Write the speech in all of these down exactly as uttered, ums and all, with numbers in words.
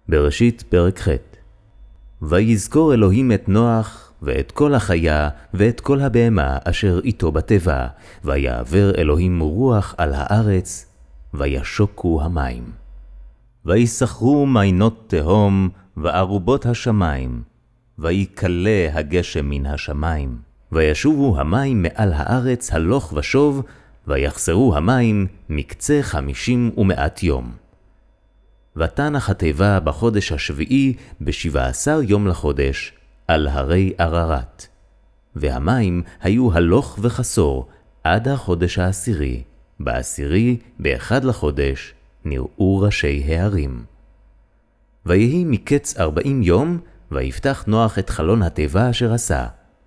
בראשית פרק ח'. ויזכור אלוהים את נוח, ואת כל החיה, ואת כל הבהמה אשר איתו בתיבה, ויעבר אלוהים רוח על הארץ, וישוקו המים. ויסחרו מינות תהום, וארובות השמיים, ויקלה הגשם מן השמיים. וישובו המים מעל הארץ הלוך ושוב, ויחסרו המים מקצה חמישים ומאת יום. ותנח התיבה בחודש השביעי בשבע עשר יום לחודש, על הרי עררת. והמים היו הלוך וחסור עד החודש העשירי. בעשירי, באחד לחודש, נראו ראשי הערים. ויהי מקץ ארבעים יום, ויפתח נוח את חלון התיבה אשר עשה.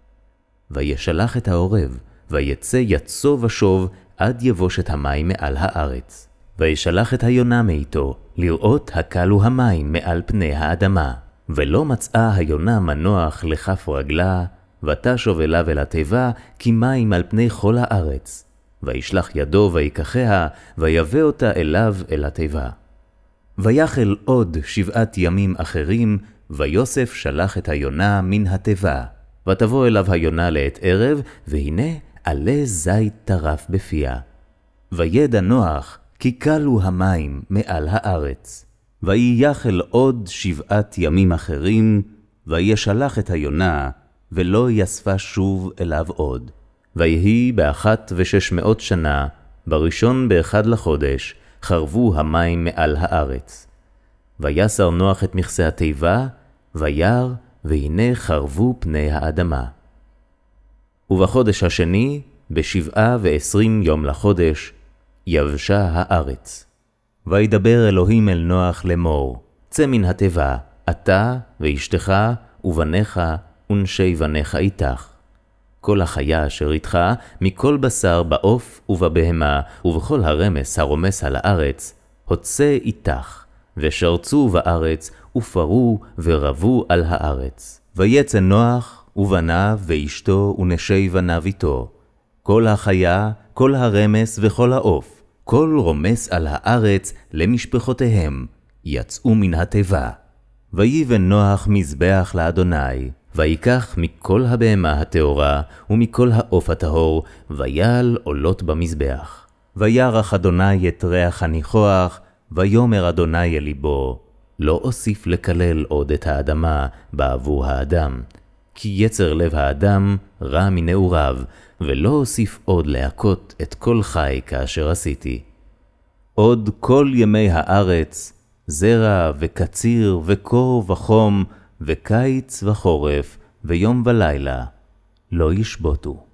וישלח את העורב, ויצא יצא ושוב עד יבושת המים מעל הארץ. וישלח את היונה מאיתו, לראות הקלו המים מעל פני האדמה. ולא מצאה היונה מנוח לכף רגלה, ותשוב אליו אל התיבה, כי מים על פני כל הארץ. וישלח ידו ויקחיה, ויבא אותה אליו אל התיבה. ויחל עוד שבעת ימים אחרים, ויוסף שלח את היונה מן התיבה. ותבוא אליו היונה לעת ערב, והנה עלה זית טרף בפיה. וידע נוח, כי קלו המים מעל הארץ. ויחל עוד שבעת ימים אחרים, וישלח את היונה, ולא יספה שוב אליו עוד. ויהי באחת ושש מאות שנה, בראשון באחד לחודש, חרבו המים מעל הארץ. ויסר נוח את מכסה התיבה, וירא, והנה חרבו פני האדמה. ובחודש השני, בשבעה ועשרים יום לחודש, יבשה הארץ. וידבר אלוהים אל נוח לאמור, צא מן התיבה, אתה ואשתך ובניך ונשי בניך איתך. כל החיה אשר איתך, מכל בשר בעוף ובבהמה, ובכל הרמס הרומס על הארץ, הוצא איתך, ושרצו בארץ, ופרו ורבו על הארץ. ויצא נוח ובניו ואשתו ונשי בניו איתו, כל החיה, כל הרמס וכל העוף, כל רומס על הארץ למשפחותיהם, יצאו מן התיבה. ויבן נוח מזבח לאדוני, ויקח מכל הבהמה הטהורה, ומכל העוף הטהור, ויעל עולות במזבח. וירח אדוני את ריח הניחוח, ויאמר אדוני אל ליבו, לא אוסיף לקלל עוד את האדמה בעבור האדם, כי יצר לב האדם רע מנעוריו, ולא אוסיף עוד להכות את כל חי כאשר עשיתי. עוד כל ימי הארץ, זרע וקציר וקור וחום, וקיץ וחורף, ויום ולילה, לא ישבותו.